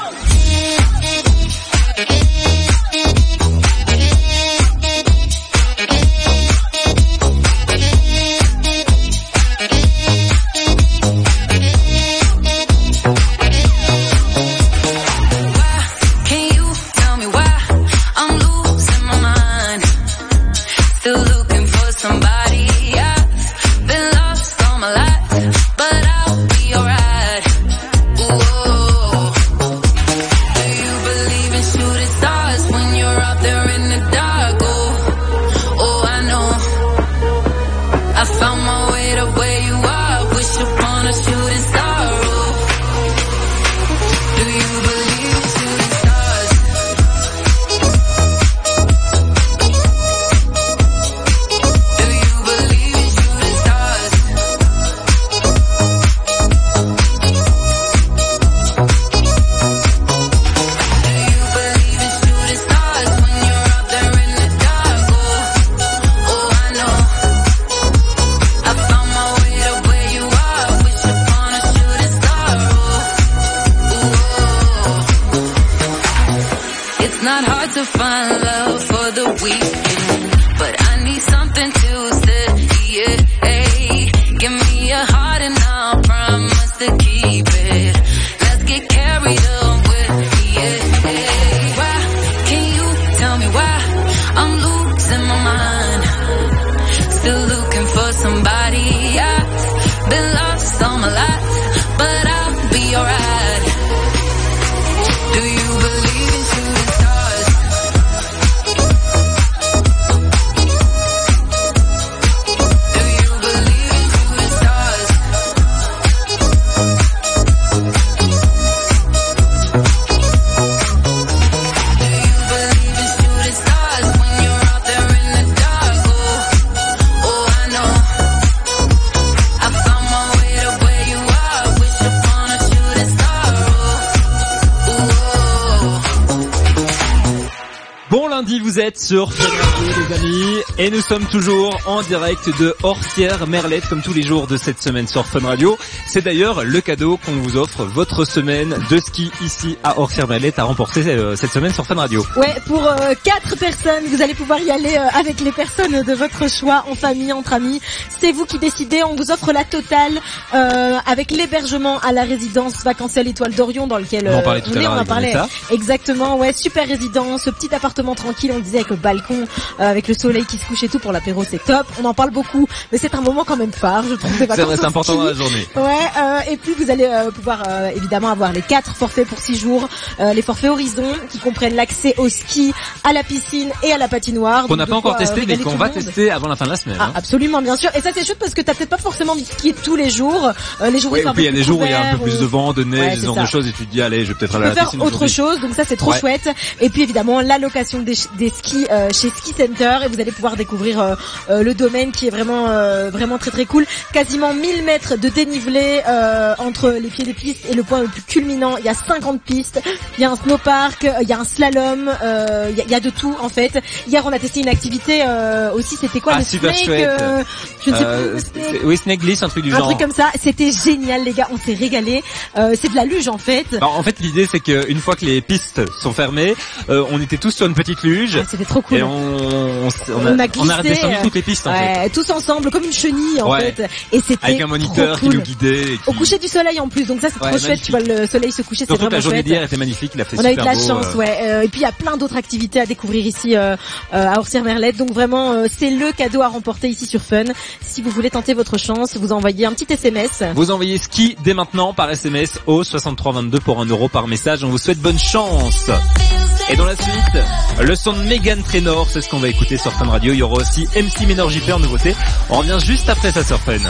S5: Vous êtes sur Fun Radio, les amis, et nous sommes toujours en direct de Orsières-Merlette, comme tous les jours de cette semaine sur Fun Radio. C'est d'ailleurs le cadeau qu'on vous offre, votre semaine de ski ici à Orsières-Merlette à remporter euh, cette semaine sur Fun Radio.
S3: Ouais, pour euh, quatre personnes, vous allez pouvoir y aller euh, avec les personnes de votre choix, en famille, entre amis. C'est vous qui décidez. On vous offre la totale euh, avec l'hébergement à la résidence vacancière Étoile d'Orion dans lequel euh,
S5: on en parlait tout
S3: on
S5: à
S3: est.
S5: l'heure.
S3: On en parlait. Exactement. Ouais, super résidence, petit appartement tranquille. On disait avec le balcon, euh, avec le soleil qui se couche et tout pour l'apéro, c'est top. On en parle beaucoup, mais c'est un moment quand même phare, je trouve.
S5: C'est vrai, c'est important dans la journée.
S3: Ouais. Euh, et puis vous allez euh, pouvoir euh, évidemment avoir les quatre forfaits pour six jours, euh, les forfaits Horizon qui comprennent l'accès au ski, à la piscine et à la patinoire.
S5: Qu'on n'a pas encore testé, mais qu'on va tester avant la fin de la semaine.
S3: Ah,
S5: hein.
S3: Absolument, bien sûr. Et ça c'est chouette parce que t'as peut-être pas forcément envie de skier tous les jours. Euh, les jours
S5: ouais,
S3: où
S5: et puis il y a des jours où il y a un peu plus de vent, de neige,
S3: ouais,
S5: ce genre
S3: ça.
S5: de choses, et tu te dis allez, je vais peut-être aller à la
S3: faire
S5: piscine
S3: autre chose, donc ça c'est trop
S5: ouais.
S3: chouette. Et puis évidemment la location des, des skis euh, chez Ski Center, et vous allez pouvoir découvrir euh, euh, le domaine qui est vraiment euh, vraiment très très cool. Quasiment mille mètres de dénivelé euh, entre les pieds des pistes et le point le plus culminant. Il y a cinquante pistes, il y a un snowpark, il y a un slalom, euh, il, y a, il y a de tout en fait. Hier on a testé une activité euh, aussi, c'était quoi
S5: ah,
S3: le
S5: super
S3: snake
S5: chouette.
S3: euh, Je ne sais
S5: euh,
S3: plus. Le snake.
S5: Oui, snake glisse, un truc du
S3: un
S5: genre.
S3: truc comme ça, c'était génial les gars, on s'est régalé. Euh, c'est de la luge en fait.
S5: Alors, en fait, l'idée c'est que une fois que les pistes sont fermées, euh, on était tous sur une petite luge.
S3: Ah, c'était trop cool.
S5: Et on, on, on, a,
S3: on a glissé,
S5: on a redescendu toutes les pistes en
S3: ouais,
S5: fait.
S3: tous ensemble comme une chenille en
S5: ouais.
S3: fait. Et c'était
S5: avec un moniteur
S3: trop cool.
S5: qui nous guidait. Et qui...
S3: Au coucher du soleil en plus, donc ça c'est
S5: ouais,
S3: trop chouette. Tu vois le soleil se coucher, c'est
S5: Surtout
S3: vraiment
S5: que la journée
S3: chouette.
S5: d'hier était magnifique, il a fait
S3: on
S5: super
S3: a eu de la
S5: beau,
S3: chance,
S5: euh...
S3: ouais. Euh, et puis il y a plein d'autres activités à découvrir ici euh, euh, à Orsières-Merlette. Donc vraiment, euh, c'est le cadeau à remporter ici sur Fun. Si vous voulez tenter votre chance, vous envoyez un petit S M S.
S5: Vous envoyez ski dès maintenant par S M S au soixante-trois vingt-deux pour un euro par message. On vous souhaite bonne chance. Et dans la suite, le son de Meghan Trainor, c'est ce qu'on va écouter sur Fun Radio. Il y aura aussi M C Ménor J P en nouveauté. On revient juste après ça sur Fun.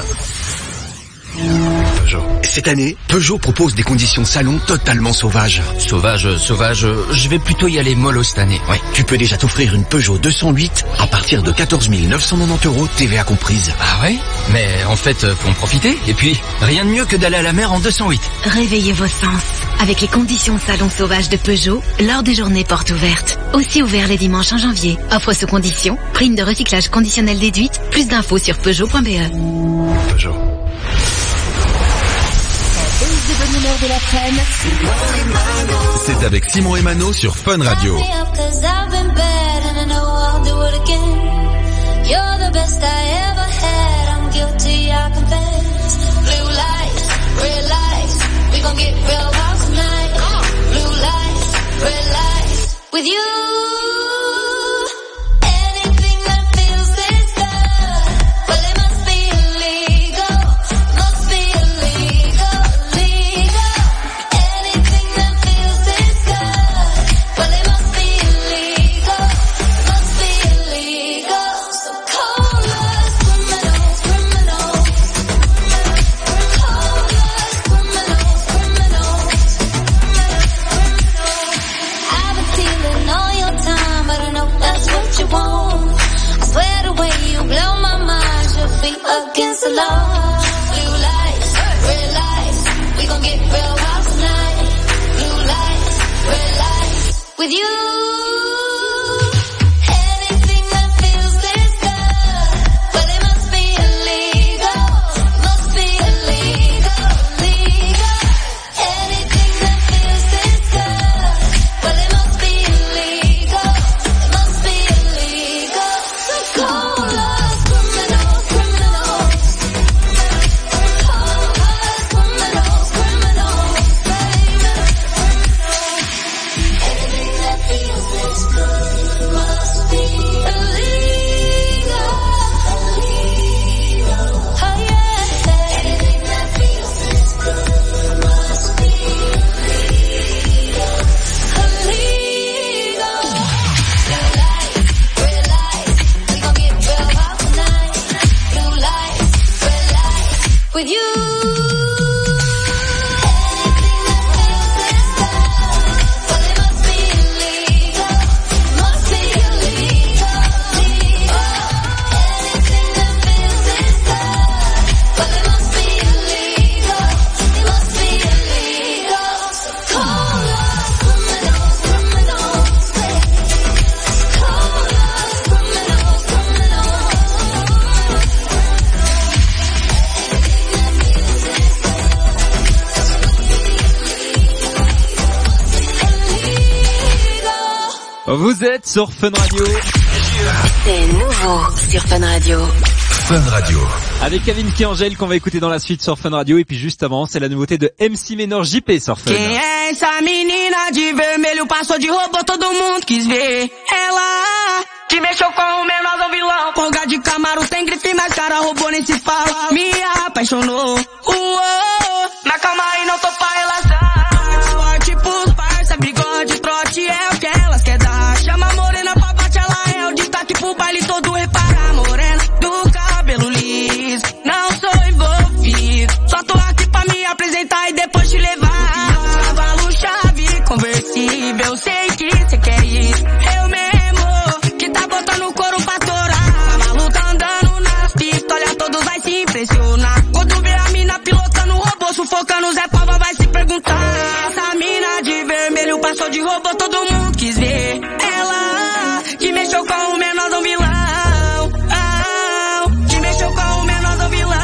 S12: Peugeot. Cette année, Peugeot propose des conditions salon totalement sauvages.
S16: Sauvage, sauvage, je vais plutôt y aller mollo cette année.
S12: Ouais, tu peux déjà t'offrir une Peugeot deux cent huit à partir de quatorze mille neuf cent quatre-vingt-dix euros T V A comprise.
S16: Ah ouais? Mais en fait, faut en profiter. Et puis, rien de mieux que d'aller à la mer en deux cent huit.
S2: Réveillez vos sens. avec les conditions salon sauvage de Peugeot lors des journées portes ouvertes. Aussi ouvert les dimanches en janvier. Offre sous conditions, prime de recyclage conditionnelle déduite, plus d'infos sur peugeot point b e.
S17: Peugeot.
S3: De la scène.
S1: C'est avec Simon et Mano sur Fun Radio.
S6: Against the law, blue lights, red lights, we gon' get real wild tonight. Blue lights, red lights, with you. Anything that feels this good, well it must be illegal, must be illegal, legal. Anything that feels this good, well it must be illegal, it must be illegal. So call us criminals, criminals. With you.
S5: Vous êtes sur Fun Radio.
S2: C'est nouveau sur Fun Radio.
S1: Fun Radio.
S5: Avec Kevin Kiangel qu'on va écouter dans la suite sur Fun Radio. Et puis juste avant, c'est la nouveauté de M C Menor J P sur Fun.
S19: Quem é essa menina de vermelho? Passou de robô, todo mundo quis ver. Ela que mexeu com o menor vilão. Polga de Camaro, tem grife, mas cara robô nem se fala. Me apaixonou. Uou, mas calma aí, não tô pra relaxar. Forte pros parça, bigode, trote é o que elas quer dar. Chama a morena pra bate, ela é o destaque pro baile todo. Repara a morena do cabelo liso. Não sou envolvido, só tô aqui pra me apresentar e depois te levar. Cavalo, chave, conversível, sei que cê quer isso. Eu mesmo, que tá botando o couro pra torar. Cavalo tá andando nas pistas, olha todos vai se impressionar. Quando vê a mina pilotando o robô, sufocando o Zé Pava vai se perguntar. Essa mina de vermelho passou de robô, todo mundo quis ver. Ela que mexeu com o menorzão vilão. Ah, que mexeu com o menorzão vilão.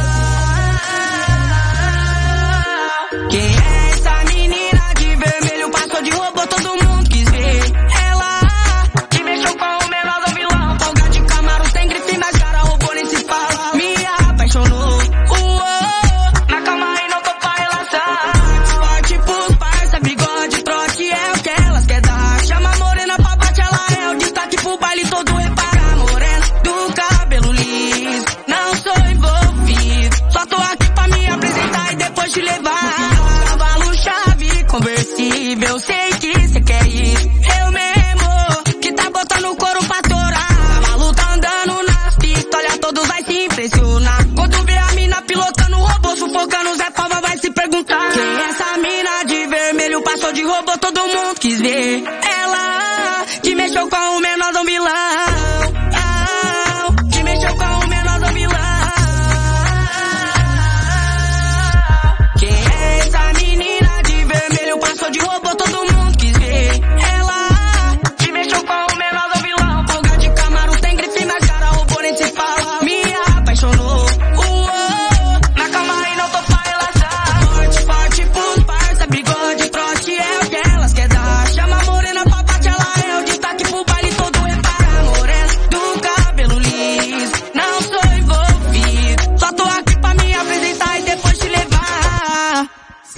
S19: Quem é essa menina de vermelho passou de robô, todo mundo quis ver. Ela que mexeu com o menorzão vilão. Polga de Camaro, tem grife, mas cara robô nem se fala. Me apaixonou. Uou, mas calma aí, não tô pra relaxar. Forte pros parça, bigode, trote é o que elas quer dar. Chama a morena pra bate, ela é o destaque pro baile todo. Repara a morena do cabelo liso. Não sou envolvido, só tô aqui pra me apresentar e depois te levar. Cavalo, chave, conversível, sei que cê quer isso. Eu mesmo, que tá botando o couro pra torar. Cavalo tá andando nas pistas, olha todos vai se impressionar. Quando vê a mina pilotando o robô, sufocando o Zé Pava vai se perguntar. Quem é essa mina de vermelho passou de robô, todo mundo quis ver. Ela que mexeu com o menorzão vilão. Ah, que mexeu com o menorzão vilão. Quem é essa menina de vermelho?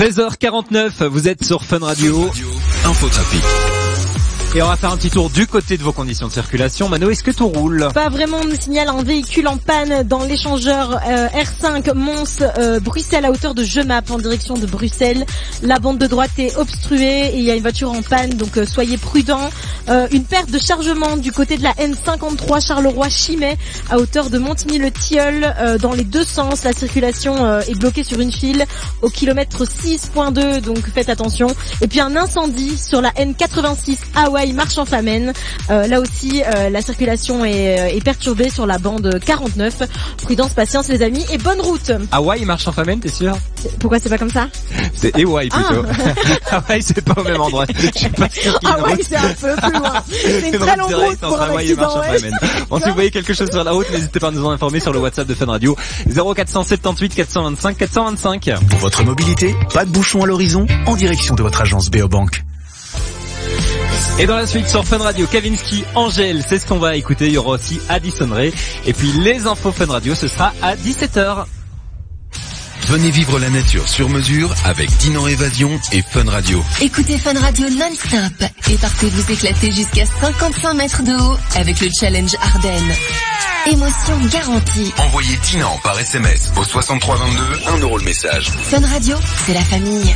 S5: seize heures quarante-neuf, vous êtes sur Fun Radio.
S1: Infotrafic.
S5: Et on va faire un petit tour du côté de vos conditions de circulation. Mano, est-ce que tout roule?
S3: Pas vraiment, on nous signale un véhicule en panne dans l'échangeur euh, R cinq Mons euh, Bruxelles à hauteur de Jemap en direction de Bruxelles. La bande de droite est obstruée et il y a une voiture en panne, donc euh, soyez prudents. Euh, une perte de chargement du côté de la N cinquante-trois Charleroi-Chimay à hauteur de Montigny-le-Tilleul euh, dans les deux sens. La circulation euh, est bloquée sur une file au kilomètre six virgule deux, donc faites attention. Et puis un incendie sur la N quatre-vingt-six Hawaï Marche-en-Famenne. Euh, là aussi, euh, la circulation est, est perturbée sur la bande quarante-neuf. Prudence, patience les amis et bonne route.
S5: Hawaï Marche-en-Famenne, t'es sûr?
S3: Pourquoi c'est pas comme ça?
S5: C'est Hawaï plutôt. Ah. Hawaï c'est pas au même endroit. Je suis pas sûr qu'il y ait une
S3: Hawaï
S5: route.
S3: c'est un peu plus loin. C'est une
S5: Une
S3: très
S5: route
S3: longue route
S5: directe
S3: pour
S5: entre
S3: un
S5: Hawaï et
S3: accident. Ouais.
S5: Marche-en-Famenne. Bon, si vous voyez quelque chose sur la route, n'hésitez pas à nous en informer sur le WhatsApp de Fun Radio. zéro quatre cent soixante-dix-huit quatre cent vingt-cinq quatre cent vingt-cinq.
S12: Pour votre mobilité, pas de bouchon à l'horizon, en direction de votre agence Beobank.
S5: Et dans la suite sur Fun Radio, Kavinsky, Angèle, c'est ce qu'on va écouter. Il y aura aussi Addison Rae. Et puis les infos Fun Radio, ce sera à dix-sept heures.
S1: Venez vivre la nature sur mesure avec Dinan Évasion et Fun Radio.
S20: Écoutez Fun Radio non-stop et partez vous éclater jusqu'à cinquante-cinq mètres de haut avec le challenge Ardennes. Émotion garantie.
S1: Envoyez Dinan par S M S au soixante-trois vingt-deux, un euro le message.
S20: Fun Radio, c'est la famille.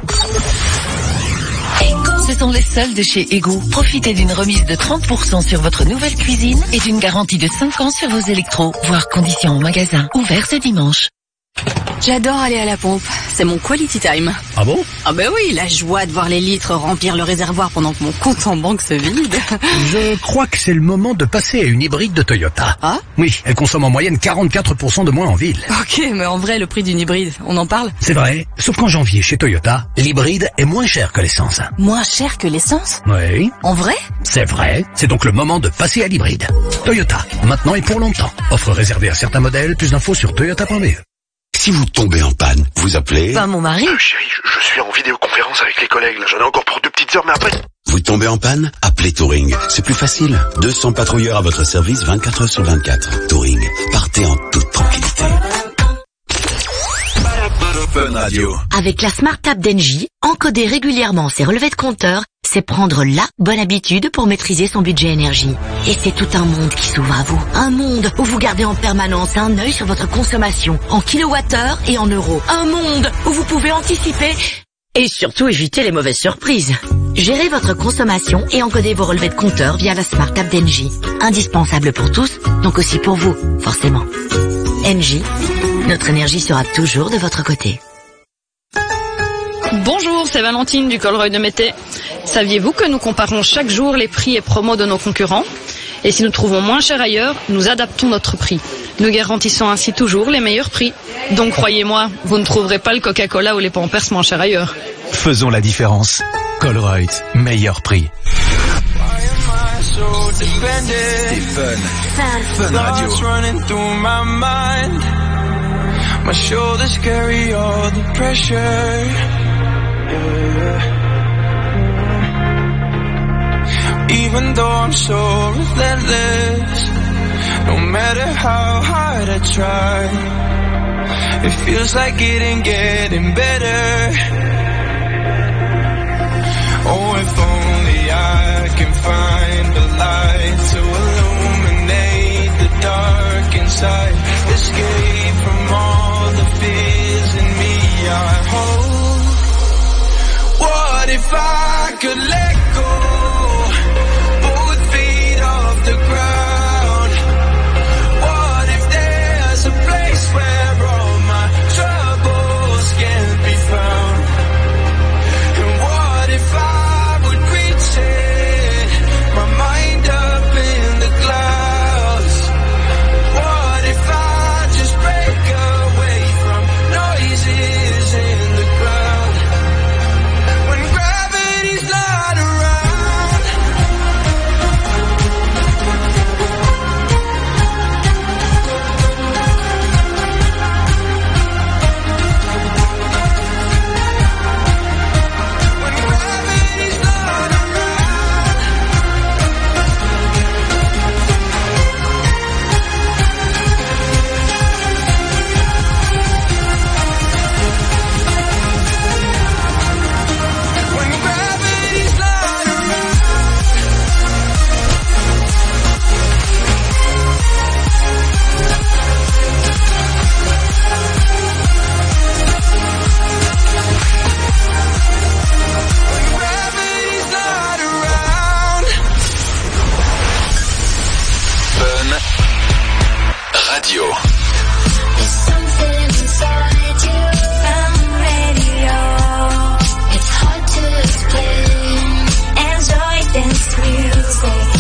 S20: Ce sont les soldes chez Ego. Profitez d'une remise de trente pour cent sur votre nouvelle cuisine et d'une garantie de cinq ans sur vos électros. Voir conditions en magasin. Ouvert ce dimanche.
S10: J'adore aller à la pompe, c'est mon quality time.
S12: Ah bon?
S10: Ah ben oui, la joie de voir les litres remplir le réservoir pendant que mon compte en banque se vide.
S12: Je crois que c'est le moment de passer à une hybride de Toyota.
S10: Ah?
S12: Oui, elle consomme en moyenne quarante-quatre pour cent de moins en ville.
S10: Ok, mais en vrai, le prix d'une hybride, on en parle?
S12: C'est vrai, sauf qu'en janvier, chez Toyota, l'hybride est moins cher que l'essence.
S10: Moins cher que l'essence?
S12: Oui.
S10: En vrai?
S12: C'est vrai, c'est donc le moment de passer à l'hybride. Toyota, maintenant et pour longtemps. Offre réservée à certains modèles, plus d'infos sur toyota point b e.
S9: Si vous tombez en panne, vous appelez...
S10: Pas mon mari.
S17: Euh, chérie, je, je suis en vidéoconférence avec les collègues, là. J'en ai encore pour deux petites heures, mais après...
S9: Vous tombez en panne? Appelez Touring. C'est plus facile. deux cents patrouilleurs à votre service vingt-quatre heures sur vingt-quatre. Touring. Partez en toute tranquillité.
S1: Fun Radio.
S2: Avec la Smart App d'Engie, encoder régulièrement ses relevés de compteur, c'est prendre la bonne habitude pour maîtriser son budget énergie. Et c'est tout un monde qui s'ouvre à vous. Un monde où vous gardez en permanence un œil sur votre consommation, en kilowattheures et en euros. Un monde où vous pouvez anticiper et surtout éviter les mauvaises surprises. Gérez votre consommation et encodez vos relevés de compteur via la Smart App d'Engie. Indispensable pour tous, donc aussi pour vous, forcément. Engie, notre énergie sera toujours de votre côté.
S21: Bonjour, c'est Valentine du Colruyt de Mété. Saviez-vous que nous comparons chaque jour les prix et promos de nos concurrents? Et si nous trouvons moins cher ailleurs, nous adaptons notre prix. Nous garantissons ainsi toujours les meilleurs prix. Donc croyez-moi, vous ne trouverez pas le Coca-Cola ou les Pampers moins chers ailleurs.
S12: Faisons la différence. Colruyt, meilleur prix.
S1: C'est Fun. Fun Radio.
S7: My shoulders carry all the pressure. Even though I'm so relentless, no matter how hard I try, it feels like it ain't getting better. Oh, if only I can find a light to illuminate the dark inside, escape from all the fears in me I hold. What if I could let go, both feet off the ground? What if there's a place where all my troubles can be found? And what if I would pretend my mind up in the clouds? What if I just break away from noises in the crowd? When gravity's not around,
S1: Radio.
S6: There's something inside you. I'm radio. It's hard to explain. Enjoy dance music.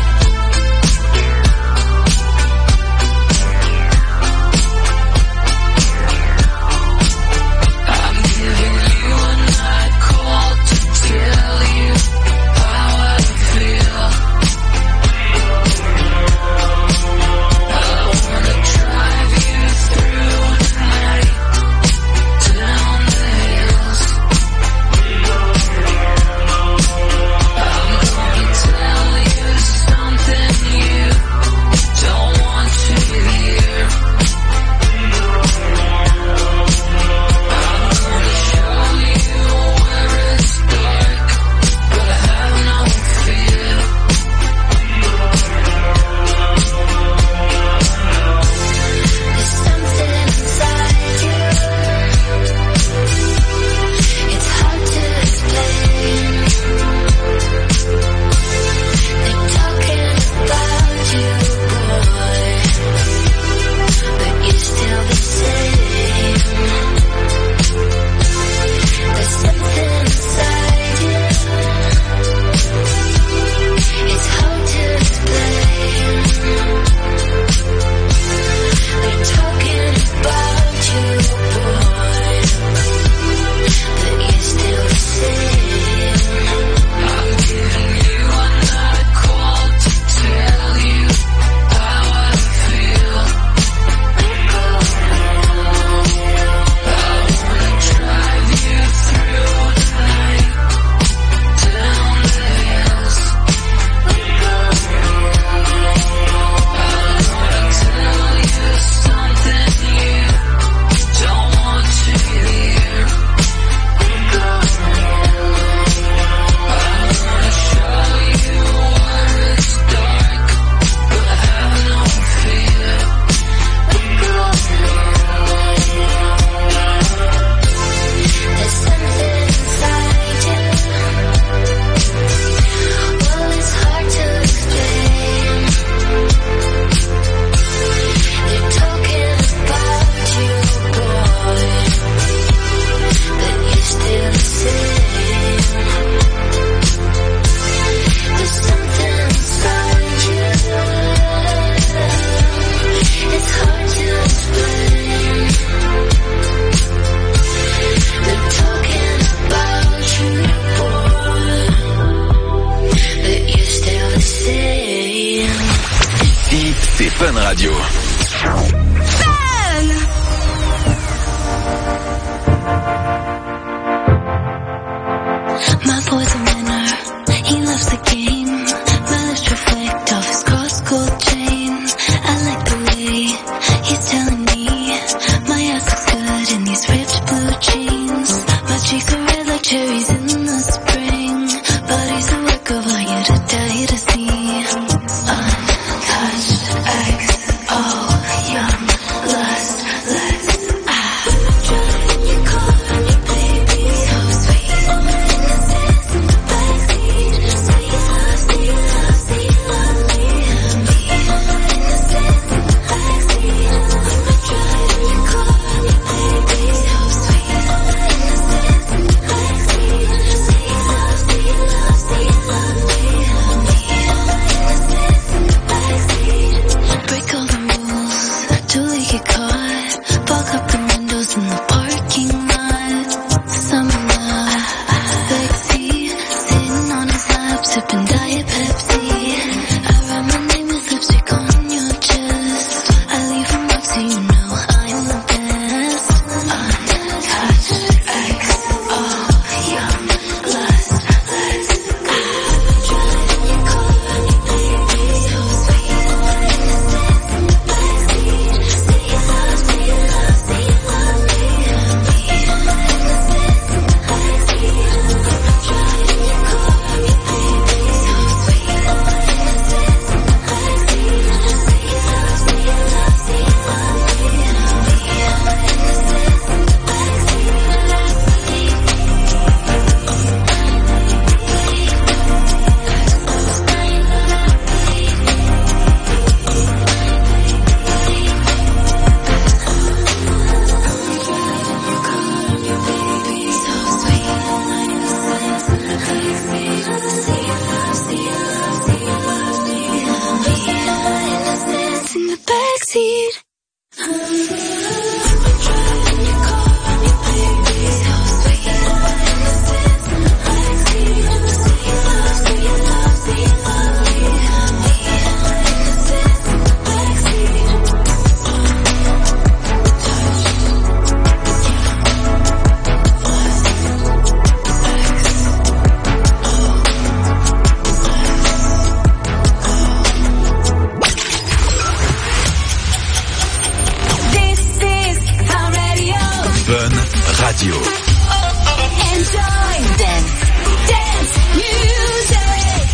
S1: Fun Radio.
S6: My boy's a winner, he loves the game. My lips reflect off his cross-gold chain. I like the way he's telling me my ass looks good in these ripped blue jeans. My cheeks are red like cherries in the spring. Body's a work of art, you to die to see. Untouched, X, oh, young, lust, let's, ah. Driving in your car and your baby, so sweet. Innocence in the backseat, sweet love, sweet love, sweet lovely, and me. Innocence in the backseat, driving in your car and your baby, so sweet. Innocence in the backseat, sweet love, sweet love, sweet lovely, and me. Innocence in the backseat, break all the rules till we get caught. Fog up the windows in the parking lot. Summer love, sexy, sitting on his lap, sipping Diet Pepsi. I write my name with lipstick on your chest. I leave him up so you know I'm the best. Untouched, X, oh, young, lust, let's, ah. Driving your car and your baby, so sweet. Innocence in the backseat, sweet love, sweet love, sweet lovely, and me. Innocence in the backseat, driving your car and your baby, so sweet. Innocence in the backseat, sweet love, sweet love, sweet lovely, and me.
S1: Radio.